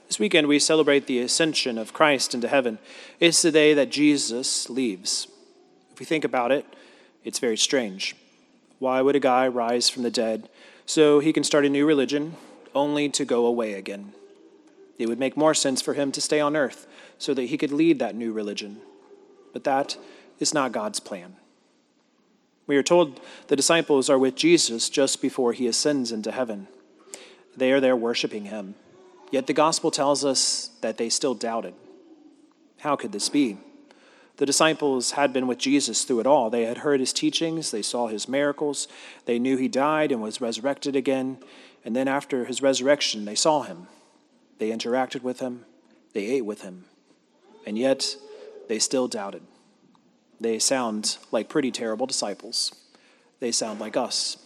This weekend we celebrate the ascension of Christ into heaven. It's the day that Jesus leaves. If we think about it, it's very strange. Why would a guy rise from the dead so he can start a new religion only to go away again? It would make more sense for him to stay on earth so that he could lead that new religion. But that is not God's plan. We are told the disciples are with Jesus just before he ascends into heaven. They are there worshiping him. Yet the gospel tells us that they still doubted. How could this be? The disciples had been with Jesus through it all. They had heard his teachings. They saw his miracles. They knew he died and was resurrected again. And then after his resurrection, they saw him. They interacted with him. They ate with him. And yet, they still doubted. They sound like pretty terrible disciples. They sound like us.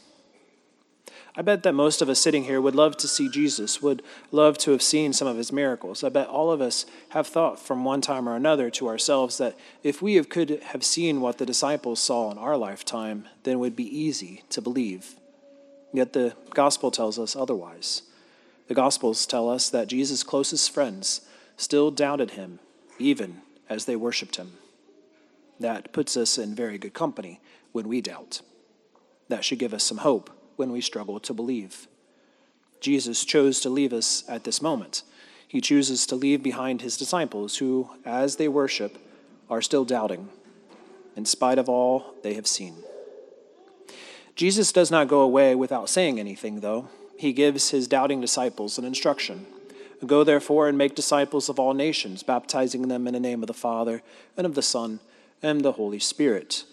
I bet that most of us sitting here would love to see Jesus, would love to have seen some of his miracles. I bet all of us have thought from one time or another to ourselves that if we could have seen what the disciples saw in our lifetime, then it would be easy to believe. Yet the gospel tells us otherwise. The gospels tell us that Jesus' closest friends still doubted him, even as they worshiped him. That puts us in very good company when we doubt. That should give us some hope when we struggle to believe. Jesus chose to leave us at this moment. He chooses to leave behind his disciples who, as they worship, are still doubting, in spite of all they have seen. Jesus does not go away without saying anything, though. He gives his doubting disciples an instruction. Go, therefore, and make disciples of all nations, baptizing them in the name of the Father, and of the Son, and the Holy Spirit,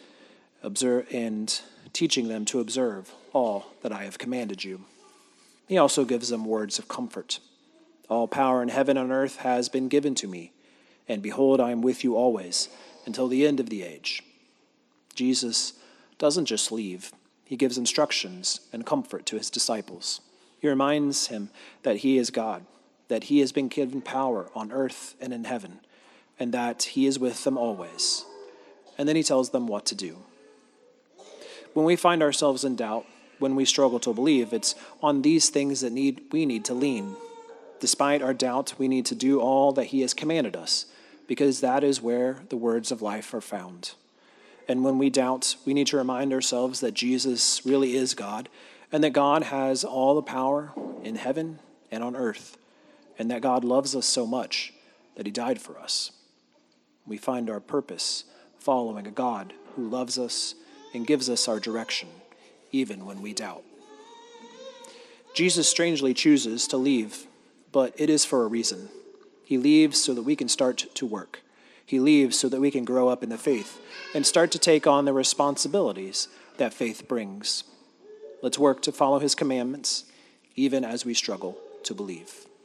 and teaching them to observe all that I have commanded you. He also gives them words of comfort. All power in heaven and earth has been given to me, and behold, I am with you always until the end of the age. Jesus doesn't just leave. He gives instructions and comfort to his disciples. He reminds him that he is God, that he has been given power on earth and in heaven, and that he is with them always. And then he tells them what to do. When we find ourselves in doubt, when we struggle to believe, it's on these things that we need to lean. Despite our doubt, we need to do all that he has commanded us, because that is where the words of life are found. And when we doubt, we need to remind ourselves that Jesus really is God, and that God has all the power in heaven and on earth, and that God loves us so much that he died for us. We find our purpose following a God who loves us and gives us our direction, even when we doubt. Jesus strangely chooses to leave, but it is for a reason. He leaves so that we can start to work. He leaves so that we can grow up in the faith and start to take on the responsibilities that faith brings. Let's work to follow his commandments, even as we struggle to believe.